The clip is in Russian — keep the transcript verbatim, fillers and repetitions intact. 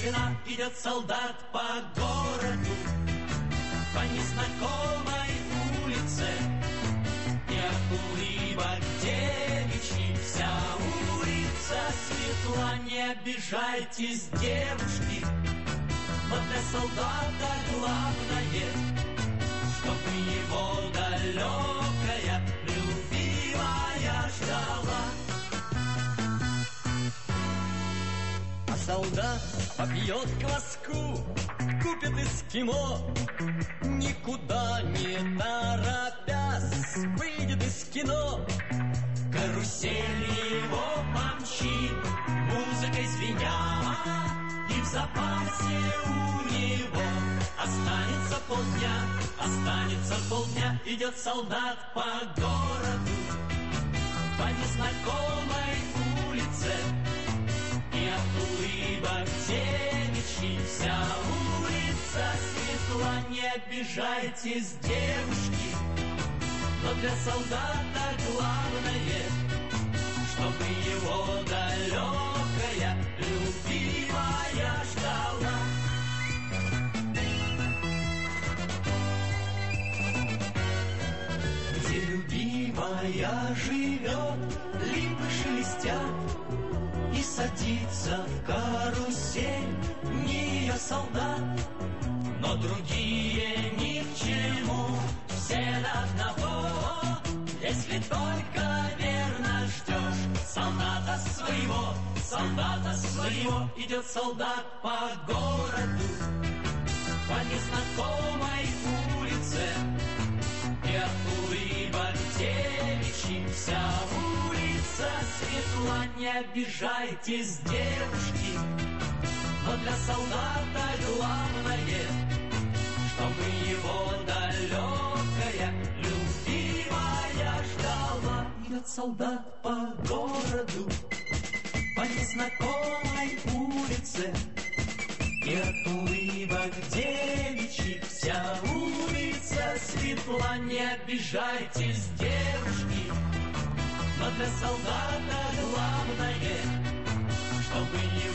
тишина, идет солдат по городу, по незнакомой улице. И от улыбок девичьих вся улица светла. Не обижайтесь, девушки, но для солдата главное, чтобы его далекая любимая ждала. А солдат попьет кваску, купит эскимо, никуда не торопясь выйдет из кино. Карусель его помчит, музыкой звеня, и в запасе у него останется полдня, останется полдня. Идет солдат по городу, по незнакомой улице, и от улыбок девичьих вся улица светла. Не обижайтесь, девушки, но для солдата главное, чтобы его далекая любимая ждала. Где любимая живет, липы шелестят, и садится в карусель не ее солдат. Но другие ни к чему, все до одного, если только верно ждешь солдата своего, солдата своего. Идет солдат по городу, по незнакомой улице, и от улыбок девичьих вся улица светла. Не обижайтесь, девушки, но для солдата главное, чтобы его далекая любимая ждала. Идет солдат по городу, по незнакомой улице, и от улыбок девичьих вся улица светла. Не обижайтесь, девушки, но для солдата главное, чтобы его